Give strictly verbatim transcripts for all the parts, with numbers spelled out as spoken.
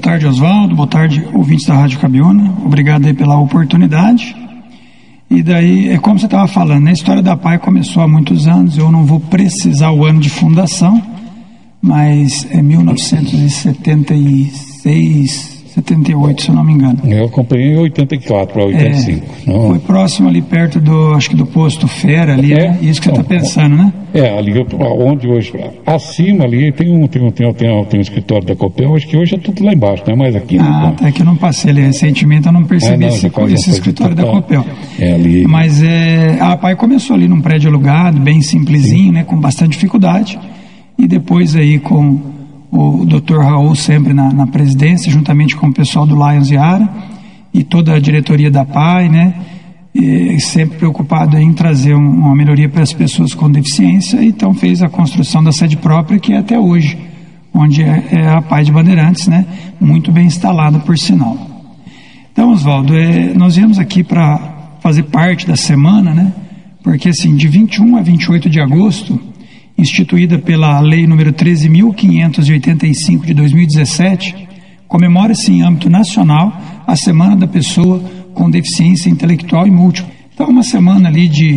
tarde, Oswaldo, boa tarde, ouvintes da Rádio Cabiúna, obrigado aí pela oportunidade. E daí, é como você estava falando, né? A história da P A I começou há muitos anos, eu não vou precisar o ano de fundação, mas é mil novecentos e setenta e seis, setenta e oito, se eu não me engano. Eu acompanhei em oitenta e quatro para oitenta e cinco. É, não... Foi próximo ali perto do, acho que do posto Fera ali, é, né? Isso que você está pensando, né? É, ali onde hoje, acima ali tem um, tem um, tem um, tem um, tem um escritório da Copel, acho que hoje é tudo lá embaixo, não é mais aqui. Ah, até que eu não passei ali recentemente, eu não percebi é, não, esse, esse escritório da Copel. É, ali... Mas é, a P A I começou ali num prédio alugado, bem simplesinho, sim, né? Com bastante dificuldade, e depois aí com o doutor Raul sempre na, na presidência, juntamente com o pessoal do Lions e Ara, e toda a diretoria da P A I, né? E sempre preocupado em trazer um, uma melhoria para as pessoas com deficiência, então fez a construção da sede própria, que é até hoje, onde é, é a P A I de Bandeirantes, né? Muito bem instalada, por sinal. Então, Oswaldo, é, nós viemos aqui para fazer parte da semana, né? Porque assim, de vinte e um a vinte e oito de agosto, instituída pela Lei número treze mil quinhentos e oitenta e cinco de dois mil e dezessete, comemora-se em âmbito nacional a Semana da Pessoa com Deficiência Intelectual e Múltipla. Então, uma semana ali de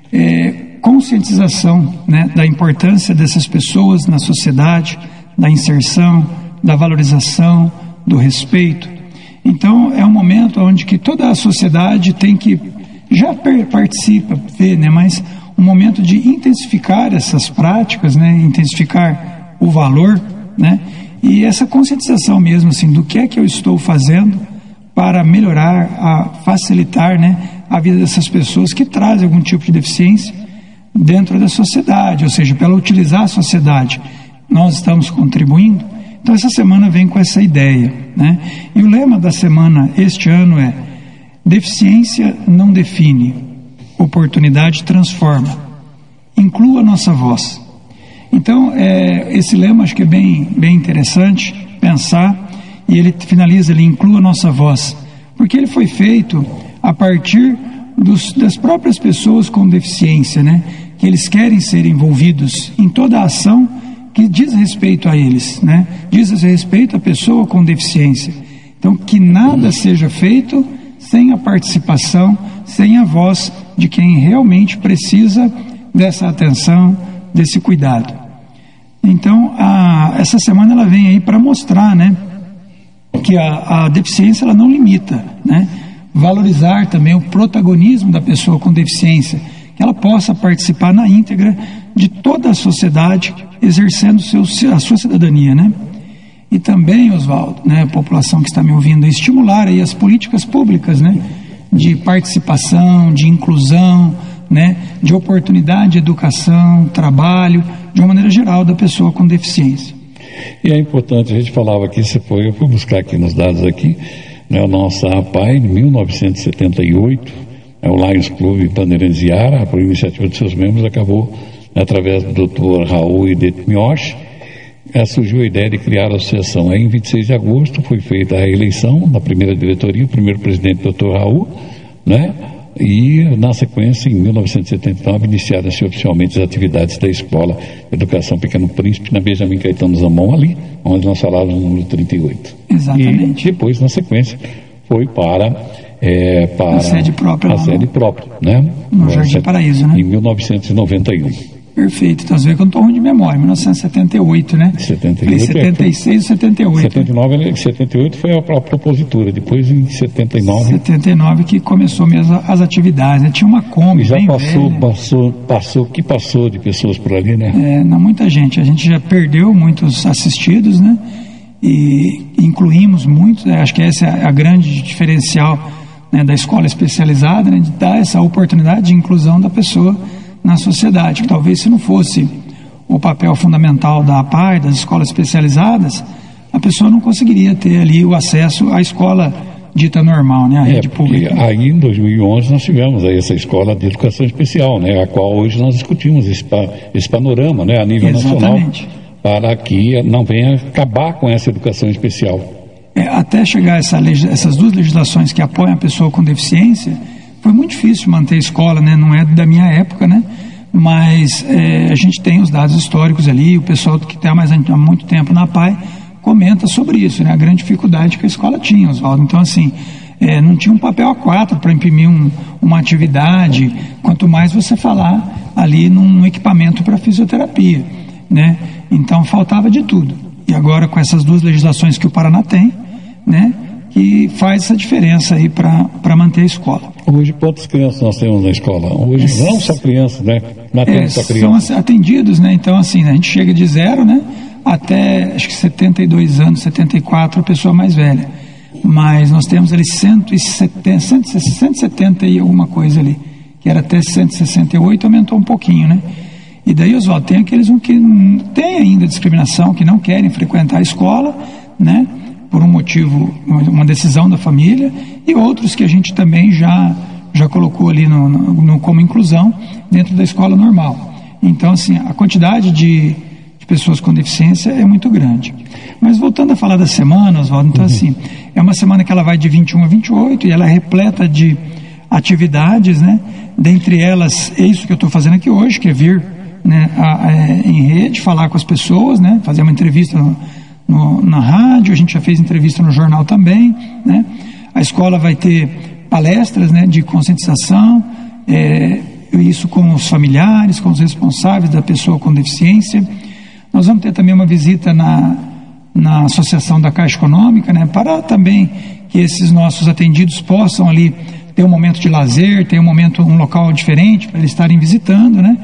é, conscientização, né, da importância dessas pessoas na sociedade, da inserção, da valorização, do respeito. Então, é um momento onde que toda a sociedade tem que, já participa, vê, né, mas um momento de intensificar essas práticas, né, intensificar o valor, né, e essa conscientização mesmo, assim, do que é que eu estou fazendo para melhorar, a facilitar, né, a vida dessas pessoas que trazem algum tipo de deficiência dentro da sociedade, ou seja, pela utilizar a sociedade, nós estamos contribuindo. Então essa semana vem com essa ideia, né? E o lema da semana este ano é: deficiência não define, oportunidade transforma. Inclua a nossa voz. Então é, esse lema acho que é bem, bem interessante pensar. E ele finaliza, ele inclua a nossa voz, porque ele foi feito a partir dos, das próprias pessoas com deficiência, né? Que eles querem ser envolvidos em toda a ação que diz respeito a eles, né? Diz respeito à pessoa com deficiência. Então, que nada seja feito sem a participação, sem a voz de quem realmente precisa dessa atenção, desse cuidado. Então, a, essa semana ela vem aí para mostrar, né, que a, a deficiência ela não limita, né? Valorizar também o protagonismo da pessoa com deficiência, que ela possa participar na íntegra de toda a sociedade, exercendo seu, a sua cidadania, né? E também, Oswaldo, né, a população que está me ouvindo, estimular aí as políticas públicas, né, de participação, de inclusão, né, de oportunidade de educação, trabalho, de uma maneira geral da pessoa com deficiência. E é importante, a gente falava aqui, você foi, eu fui buscar aqui nos dados aqui, né, a nossa A P A I, em mil novecentos e setenta e oito, é, o Lions Clube Bandeirantes e Ara, por iniciativa de seus membros, acabou, né, através do doutor Raul Idetmioch, é, surgiu a ideia de criar a associação. Aí, em vinte e seis de agosto, foi feita a eleição da primeira diretoria, o primeiro presidente, doutor Raul, né? E, na sequência, em mil novecentos e setenta e nove, iniciaram-se oficialmente as atividades da Escola Educação Pequeno Príncipe, na Benjamin Caetano Zamon, ali, onde nós falávamos no número trinta e oito. Exatamente. E depois, na sequência, foi para, é, para a sede própria, a sede própria, né? No Jardim Paraíso, né? Em mil novecentos e noventa e um. Perfeito, então você vê que eu não estou ruim de memória, mil novecentos e setenta e oito, né? setenta e oito, setenta e seis ou setenta e oito. setenta e nove, setenta e oito foi a, a propositura, depois em setenta e nove... setenta e nove que começou mesmo as atividades, né? Tinha uma Kombi, já bem passou, velha. passou, passou, que passou de pessoas por ali, né? É, não muita gente, a gente já perdeu muitos assistidos, né? E incluímos muitos, né? Acho que essa é a grande diferencial, né, da escola especializada, né? De dar essa oportunidade de inclusão da pessoa na sociedade, que talvez se não fosse o papel fundamental da A P A I, das escolas especializadas, a pessoa não conseguiria ter ali o acesso à escola dita normal, né, a rede é, pública. Aí em dois mil e onze nós tivemos aí essa escola de educação especial, né, a qual hoje nós discutimos esse, esse panorama, né, a nível Exatamente. nacional, para que não venha acabar com essa educação especial. É, até chegar essa, essas duas legislações que apoiam a pessoa com deficiência, foi muito difícil manter a escola, né? Não é da minha época, né? Mas é, a gente tem os dados históricos ali, o pessoal que está mais há muito tempo na P A I comenta sobre isso, né? A grande dificuldade que a escola tinha, Oswaldo. Então, assim, é, não tinha um papel A quatro para imprimir um, uma atividade, quanto mais você falar ali num equipamento para fisioterapia, né? Então, faltava de tudo. E agora, com essas duas legislações que o Paraná tem, né, que faz essa diferença aí para manter a escola. Hoje, quantas crianças nós temos na escola? Hoje é, não só crianças, né? Não é, só crianças. São atendidos, né? Então, assim, a gente chega de zero, né, até, acho que setenta e dois anos, setenta e quatro, a pessoa mais velha. Mas nós temos ali cento e setenta, cento e setenta e alguma coisa ali, que era até cento e sessenta e oito, aumentou um pouquinho, né? E daí, Oswaldo, tem aqueles um que tem ainda discriminação, que não querem frequentar a escola, né, por um motivo, uma decisão da família, e outros que a gente também já, já colocou ali no, no, no, como inclusão dentro da escola normal. Então, assim, a quantidade de, de pessoas com deficiência é muito grande. Mas voltando a falar da semana, Oswaldo, então, uhum. assim, é uma semana que ela vai de vinte e um a vinte e oito, e ela é repleta de atividades, né? Dentre elas, é isso que eu estou fazendo aqui hoje, que é vir, né, a, a, em rede, falar com as pessoas, né, fazer uma entrevista no, no, na rádio. A gente já fez entrevista no jornal também, né. A escola vai ter palestras, né, de conscientização, é, isso com os familiares, com os responsáveis da pessoa com deficiência. Nós vamos ter também uma visita na, na Associação da Caixa Econômica, né, para também que esses nossos atendidos possam ali ter um momento de lazer, ter um momento, um local diferente para eles estarem visitando, né.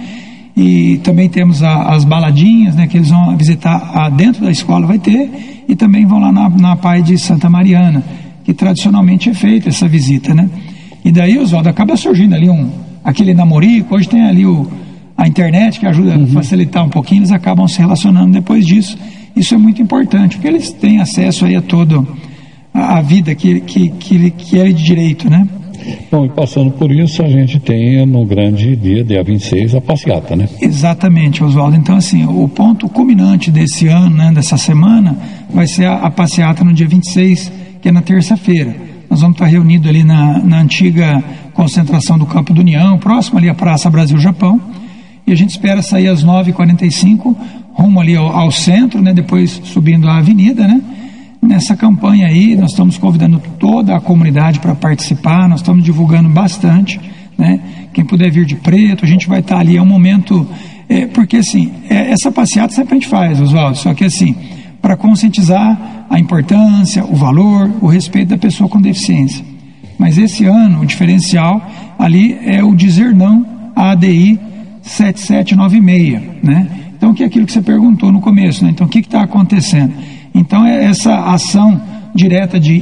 E também temos a, as baladinhas, né, que eles vão visitar a, dentro da escola, vai ter, e também vão lá na, na Pai de Santa Mariana, que tradicionalmente é feita essa visita, né. E daí, Oswaldo, acaba surgindo ali um, aquele namorico. Hoje tem ali o, a internet que ajuda uhum. a facilitar um pouquinho, eles acabam se relacionando depois disso. Isso é muito importante, porque eles têm acesso aí a toda a, a vida que, que, que, que é de direito, né. Bom, e passando por isso, a gente tem no grande dia, dia vinte e seis, a passeata, né? Exatamente, Oswaldo. Então, assim, o ponto culminante desse ano, né, dessa semana, vai ser a, a passeata no dia vinte e seis, que é na terça-feira. Nós vamos estar reunidos ali na, na antiga concentração do Campo do União, próximo ali à Praça Brasil-Japão, e a gente espera sair às nove e quarenta e cinco, rumo ali ao, ao centro, né, depois subindo a avenida, né? Nessa campanha aí, nós estamos convidando toda a comunidade para participar, nós estamos divulgando bastante, né? Quem puder vir de preto, a gente vai estar ali, é um momento, é, porque assim, é, essa passeata sempre a gente faz, Oswaldo, só que assim, para conscientizar a importância, o valor, o respeito da pessoa com deficiência. Mas esse ano, o diferencial ali é o dizer não à A D I sete sete nove seis, né? Então, que é aquilo que você perguntou no começo, né? Então, o que está acontecendo? Então, essa ação direta de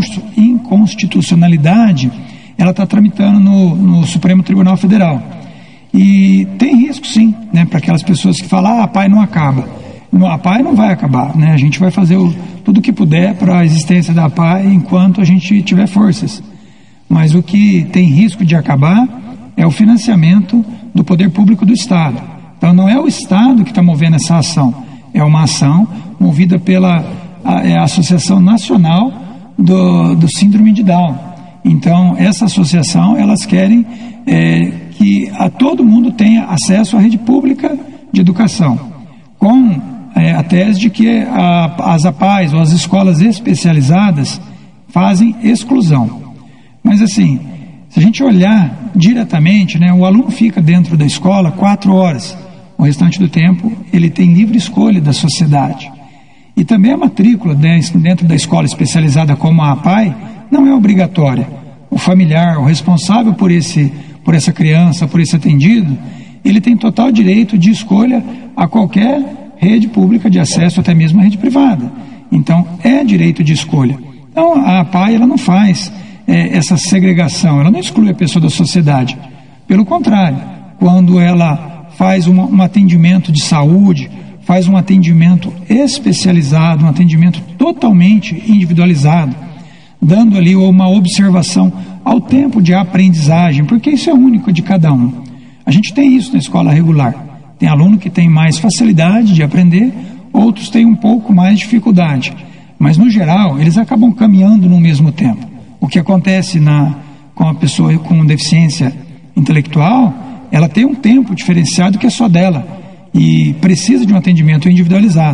inconstitucionalidade, ela está tramitando no, no Supremo Tribunal Federal. E tem risco, sim, né, para aquelas pessoas que falam, ah, a P A I não acaba. A P A I não vai acabar, né? A gente vai fazer o, tudo o que puder para a existência da P A I enquanto a gente tiver forças. Mas o que tem risco de acabar é o financiamento do poder público do Estado. Então, não é o Estado que está movendo essa ação, é uma ação movida pela a, é a Associação Nacional do, do Síndrome de Down. Então, essa associação, elas querem é, que a todo mundo tenha acesso à rede pública de educação, com é, a tese de que a, as A P A Is ou as escolas especializadas fazem exclusão. Mas assim, se a gente olhar diretamente, né, o aluno fica dentro da escola quatro horas, o restante do tempo ele tem livre escolha da sociedade. E também a matrícula dentro da escola especializada como a A P A I não é obrigatória. O familiar, o responsável por, esse, por essa criança, por esse atendido, ele tem total direito de escolha a qualquer rede pública de acesso, até mesmo a rede privada. Então, é direito de escolha. Então, a A P A I ela não faz é, essa segregação, ela não exclui a pessoa da sociedade. Pelo contrário, quando ela faz uma, um atendimento de saúde, faz um atendimento especializado, um atendimento totalmente individualizado, dando ali uma observação ao tempo de aprendizagem, porque isso é único de cada um. A gente tem isso na escola regular. Tem aluno que tem mais facilidade de aprender, outros têm um pouco mais de dificuldade. Mas, no geral, eles acabam caminhando no mesmo tempo. O que acontece na, com a pessoa com deficiência intelectual, ela tem um tempo diferenciado que é só dela e precisa de um atendimento individualizado.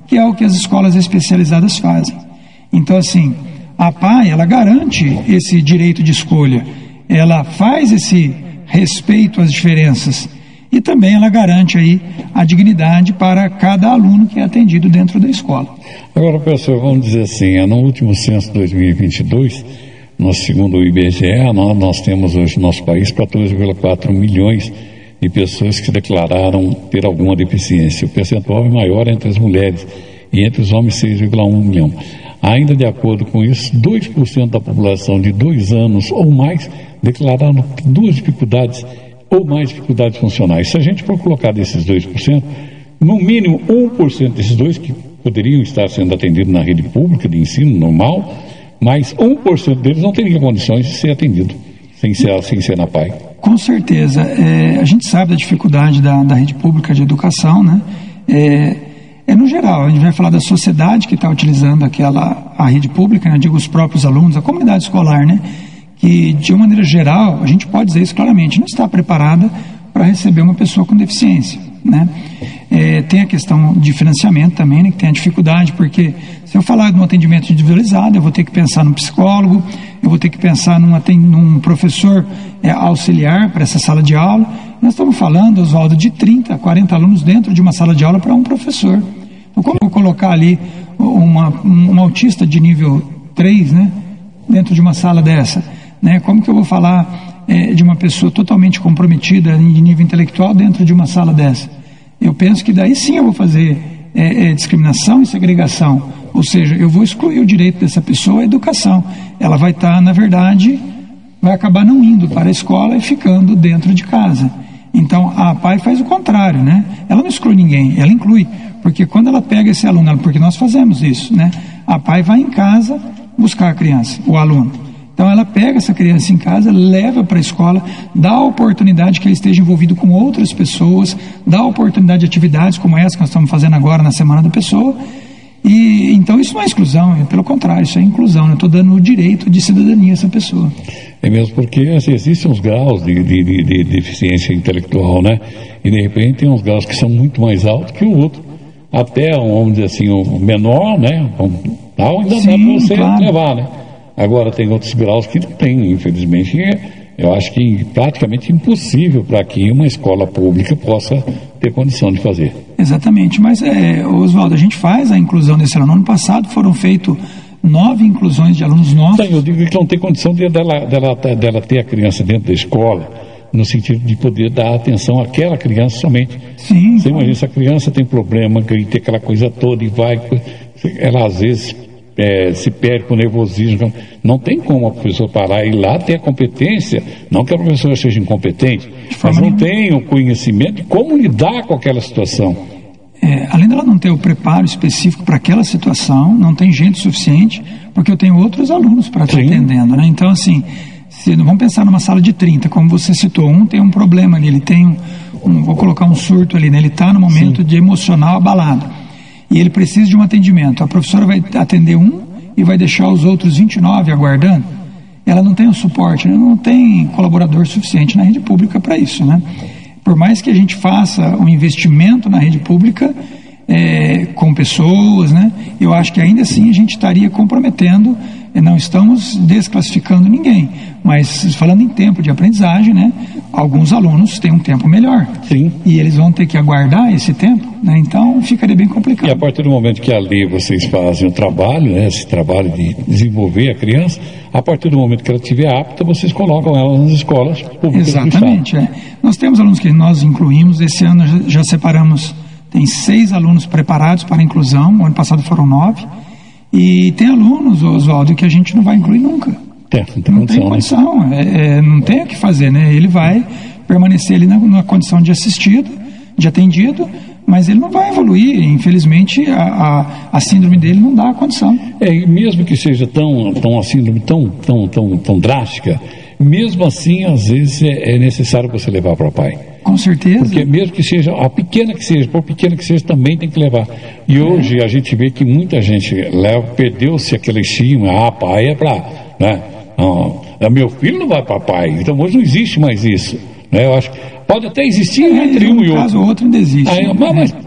que é o que as escolas especializadas fazem. Então, assim, a P A I, ela garante esse direito de escolha, ela faz esse respeito às diferenças e também ela garante aí a dignidade para cada aluno que é atendido dentro da escola. Agora, professor, vamos dizer assim, no último censo dois mil e vinte e dois, nós, segundo o I B G E, nós, nós temos hoje no nosso país quatorze vírgula quatro milhões de pessoas que declararam ter alguma deficiência. O percentual é maior entre as mulheres e entre os homens seis vírgula um milhão. Ainda de acordo com isso, dois por cento da população de dois anos ou mais declararam duas dificuldades ou mais dificuldades funcionais. Se a gente for colocar desses dois por cento, no mínimo um por cento desses dois que poderiam estar sendo atendidos na rede pública de ensino normal, mas um por cento deles não teria condições de ser atendido sem ser, sem ser na P A I. Com certeza. É, a gente sabe da dificuldade da, da rede pública de educação, né? É, é no geral, a gente vai falar da sociedade que está utilizando aquela, a rede pública, né? Eu digo os próprios alunos, a comunidade escolar, né? Que de uma maneira geral, a gente pode dizer isso claramente, não está preparada para receber uma pessoa com deficiência, né? É, tem a questão de financiamento também, né? Que tem a dificuldade, porque se eu falar de um atendimento individualizado, eu vou ter que pensar num psicólogo, eu vou ter que pensar num, num professor é, auxiliar para essa sala de aula. Nós estamos falando, Oswaldo, de trinta, quarenta alunos dentro de uma sala de aula para um professor. Então, como eu vou colocar ali uma, um autista de nível três, né, dentro de uma sala dessa? Né? Como que eu vou falar é, de uma pessoa totalmente comprometida em nível intelectual dentro de uma sala dessa? Eu penso que daí sim eu vou fazer é, é, discriminação e segregação. Ou seja, eu vou excluir o direito dessa pessoa à educação. Ela vai estar, na verdade, vai acabar não indo para a escola e ficando dentro de casa. Então, a P A I faz o contrário, né? Ela não exclui ninguém, ela inclui. Porque quando ela pega esse aluno, porque nós fazemos isso, né? A P A I vai em casa buscar a criança, o aluno. Então, ela pega essa criança em casa, leva para a escola, dá a oportunidade que ele esteja envolvido com outras pessoas, dá a oportunidade de atividades como essa que nós estamos fazendo agora na Semana da Pessoa. E então isso não é exclusão, é pelo contrário, isso é inclusão, eu estou dando o direito de cidadania a essa pessoa. É mesmo porque assim, existem uns graus de, de, de, de deficiência intelectual, né? E de repente tem uns graus que são muito mais altos que o outro. Até, vamos dizer assim, o menor, né? Tal, ainda Sim, dá para você claro. levar, né? Agora tem outros graus que não tem, infelizmente, eu acho que praticamente impossível para que uma escola pública possa ter condição de fazer. Exatamente, mas é, Oswaldo, a gente faz a inclusão desse aluno. Ano passado foram feitas nove inclusões de alunos nossos. Então, eu digo que não tem condição de, dela, dela, dela ter a criança dentro da escola, no sentido de poder dar atenção àquela criança somente. Sim. Você imagina, se a criança tem problema, que tem aquela coisa toda e vai, ela às vezes é, se perde com nervosismo. Não tem como a professora parar e ir lá ter a competência, não que a professora seja incompetente, mas não tem o conhecimento de como lidar com aquela situação. É, além dela não ter o preparo específico para aquela situação, não tem gente suficiente, porque eu tenho outros alunos para estar atendendo, né? Então, assim, se, vamos pensar numa sala de trinta, como você citou, um tem um problema ali, ele tem um, um vou colocar um surto ali, né? Ele está no momento Sim. de emocional abalado, e ele precisa de um atendimento. A professora vai atender um e vai deixar os outros vinte e nove aguardando. Ela não tem o suporte, né? Não tem colaborador suficiente na rede pública para isso, né? Por mais que a gente faça um investimento na rede pública é, com pessoas, né, eu acho que ainda assim a gente estaria comprometendo, não estamos desclassificando ninguém, mas falando em tempo de aprendizagem, né, alguns alunos têm um tempo melhor. Sim. E eles vão ter que aguardar esse tempo, né, então ficaria bem complicado. E a partir do momento que ali vocês fazem o trabalho, né, esse trabalho de desenvolver a criança, a partir do momento que ela estiver apta, vocês colocam ela nas escolas públicas. Exatamente, é. Nós temos alunos que nós incluímos, esse ano já, já separamos, tem seis alunos preparados para a inclusão, o ano passado foram nove, e tem alunos, Oswaldo, que a gente não vai incluir nunca. É, não tem não condição, tem condição, né? é, é, não tem o que fazer, né? Ele vai permanecer ali na, na condição de assistido, de atendido, mas ele não vai evoluir, infelizmente a, a, a síndrome dele não dá a condição. É, e mesmo que seja tão, tão a síndrome tão, tão, tão, tão drástica, mesmo assim, às vezes é, é necessário você levar para o pai. Com certeza. Porque mesmo que seja, a pequena que seja, por pequena que seja, também tem que levar. E hoje é. a gente vê que muita gente leva, perdeu-se aquela estima, ah, pai é para, né? Ah, meu filho não vai para pai, então hoje não existe mais isso. Né? Eu acho pode até existir é, entre um e outro. Caso ou outro ainda existe. Aí, né? mas, mas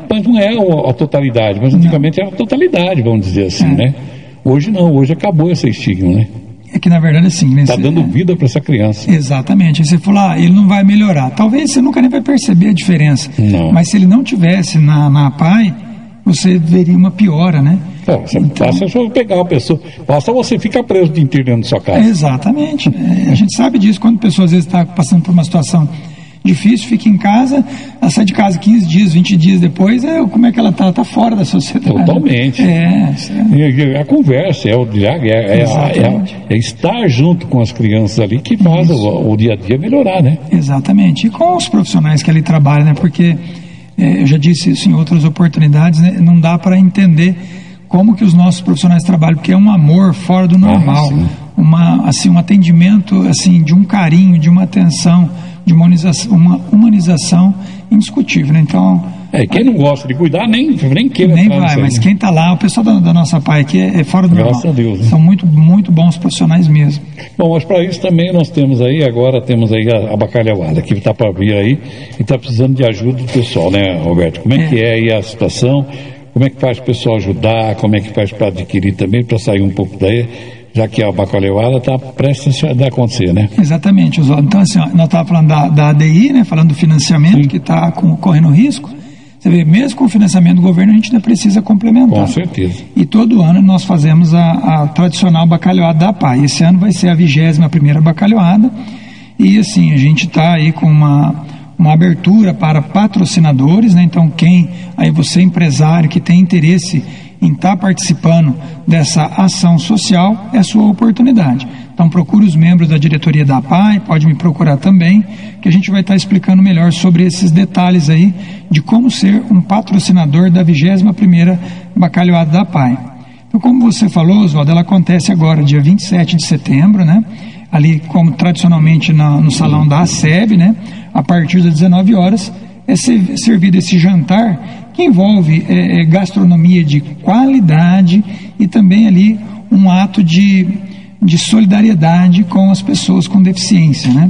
mas não é a, a totalidade, mas antigamente não. Era a totalidade, vamos dizer assim, é. né? Hoje não, hoje acabou esse estigma, né? É que na verdade assim... Está dando é... vida para essa criança. Exatamente. Aí você falou, ah, ele não vai melhorar. Talvez você nunca nem vai perceber a diferença. Não. Mas se ele não tivesse na, na A P A I, você veria uma piora, né? É, você então, basta só pegar a pessoa, basta você ficar preso o dia inteiro dentro da sua casa. Exatamente. É, a gente sabe disso, quando a pessoa às vezes está passando por uma situação difícil, fica em casa, ela sai de casa quinze dias, vinte dias depois, é, como é que ela está? Ela está fora da sociedade. Totalmente. É, é. A conversa, é, o, é, é, é, é estar junto com as crianças ali que faz o, o dia a dia melhorar, né? Exatamente. E com os profissionais que ali trabalham, né? Porque, é, eu já disse isso em outras oportunidades, né? Não dá para entender como que os nossos profissionais trabalham, porque é um amor fora do normal, ah, uma, assim, um atendimento assim, de um carinho, de uma atenção, de uma humanização, uma humanização indiscutível, né? Então... É, quem não gosta de cuidar, nem, nem queira nem vai, mas aí, quem está lá, o pessoal da, da nossa P A I aqui é, é fora do Graças normal. A Deus, né? São muito, muito bons profissionais mesmo. Bom, mas para isso também nós temos aí, agora temos aí a, a bacalhauada, que está para vir aí, e está precisando de ajuda do pessoal, né, Roberto? Como é, é. que é aí a situação? Como é que faz o pessoal ajudar? Como é que faz para adquirir também, para sair um pouco daí? Já que a bacalhauada está prestes a acontecer, né? Exatamente, Oswaldo. Então, assim, ó, nós estávamos falando da, da A D I, né? Falando do financiamento, Sim. que está correndo risco. Você vê, mesmo com o financiamento do governo, a gente ainda precisa complementar. Com certeza. E todo ano nós fazemos a, a tradicional bacalhauada da A P A I. Esse ano vai ser a vigésima primeira bacalhauada. E, assim, a gente está aí com uma, uma abertura para patrocinadores, né? Então, quem, aí você empresário que tem interesse em estar participando dessa ação social, é a sua oportunidade. Então procure os membros da diretoria da A P A I, pode me procurar também, que a gente vai estar explicando melhor sobre esses detalhes aí, de como ser um patrocinador da vigésima primeira bacalhauada da A P A I. Então, como você falou, Oswaldo, ela acontece agora, dia vinte e sete de setembro, né? Ali, como tradicionalmente na, no salão da A S E B, né? A partir das dezenove horas, é servido esse jantar que envolve é, é, gastronomia de qualidade e também ali um ato de, de solidariedade com as pessoas com deficiência, né?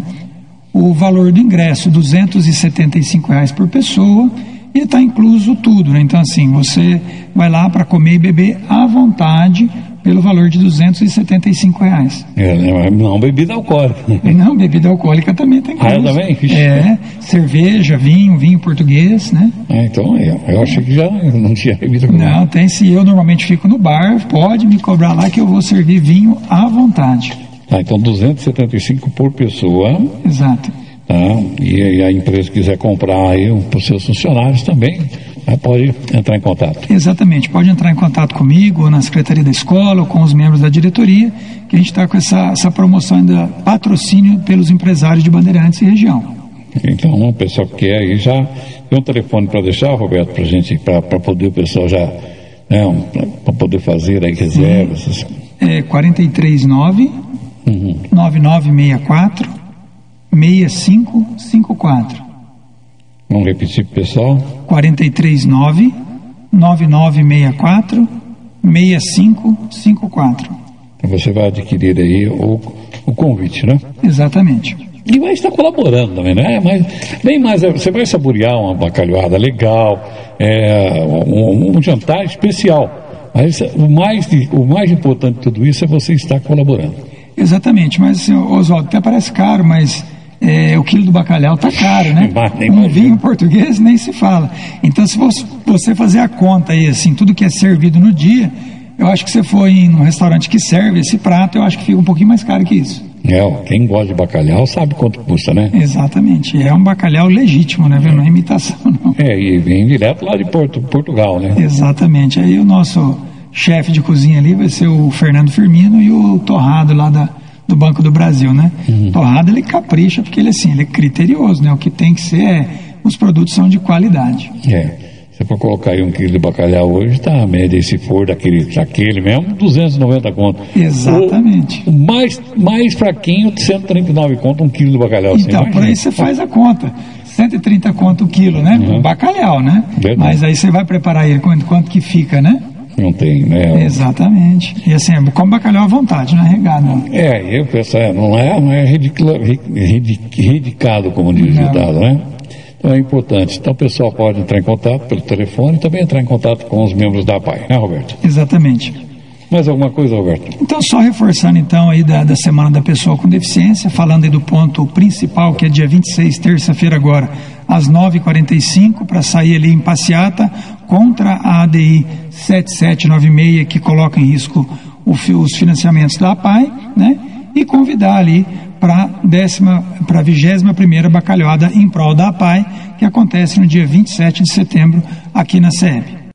O valor do ingresso, duzentos e setenta e cinco reais por pessoa, e está incluso tudo, né? Então, assim, você vai lá para comer e beber à vontade pelo valor de duzentos e setenta e cinco reais. É, não bebida alcoólica. Não, bebida alcoólica também tem incluso. Ah, também? É, cerveja, vinho, vinho português, né? Ah, então, eu, eu achei que já não tinha bebida alcoólica. Não, tem sim. Eu normalmente fico no bar, pode me cobrar lá que eu vou servir vinho à vontade. Ah, então duzentos e setenta e cinco por pessoa. Exato. Tá? E, e a empresa quiser comprar aí para os seus funcionários também, pode entrar em contato. Exatamente, pode entrar em contato comigo, ou na secretaria da escola, ou com os membros da diretoria, que a gente está com essa, essa promoção ainda, patrocínio pelos empresários de Bandeirantes e região. Então, o pessoal que quer aí já tem um telefone para deixar, Roberto, para gente, para poder o pessoal já, né, um, para poder fazer aí reservas. É quarenta e três nove, uhum. nove nove seis quatro, seis cinco cinco quatro. Vamos repetir para o pessoal? quarenta e três nove, nove nove seis quatro, seis cinco cinco quatro. Então você vai adquirir aí o, o convite, né? Exatamente. E vai estar colaborando também, né? Mas, bem mais, você vai saborear uma bacalhauada legal, é, um, um jantar especial. Mas o mais, o mais importante de tudo isso é você estar colaborando. Exatamente, mas assim, Oswaldo, até parece caro, mas é, o quilo do bacalhau está caro, né? Um vinho português nem se fala. Então, se você fazer a conta aí, assim, tudo que é servido no dia, eu acho que você for em um restaurante que serve esse prato, eu acho que fica um pouquinho mais caro que isso. É, quem gosta de bacalhau sabe quanto custa, né? Exatamente, é um bacalhau legítimo, né? Não é imitação, não. É, e vem direto lá de Porto, Portugal, né? Exatamente, aí o nosso chefe de cozinha ali vai ser o Fernando Firmino e o Torrado lá da, do Banco do Brasil, né? Uhum. Torrado, ele capricha porque ele, assim, ele é criterioso, né? O que tem que ser é, os produtos são de qualidade. É. Se for colocar aí um quilo de bacalhau hoje, tá a média, se for daquele, daquele mesmo, duzentos e noventa conto. Exatamente. O, o mais, mais fraquinho, cento e trinta e nove conto, um quilo de bacalhau. Então, por aí você faz a conta. cento e trinta conto o quilo, né? Uhum. Bacalhau, né? Verdade. Mas aí você vai preparar ele, quanto, quanto que fica, né? Não tem, né? Exatamente. E assim, come bacalhau à vontade, não é regado, não. É, eu penso, é, não é, não é ridicula, ridic, ridicado, como diz o ditado, né? Então é importante. Então o pessoal pode entrar em contato pelo telefone e também entrar em contato com os membros da A P A I, né, Roberto? Exatamente. Mais alguma coisa, Roberto? Então, só reforçando então aí da, da Semana da Pessoa com Deficiência, falando aí do ponto principal, que é dia vinte e seis, terça-feira agora, às nove e quarenta e cinco, para sair ali em passeata contra a A D I sete sete nove seis, que coloca em risco o, os financiamentos da A P A I, né? E convidar ali para décima, para a vigésima primeira bacalhada em prol da A P A I, que acontece no dia vinte e sete de setembro aqui na S E B.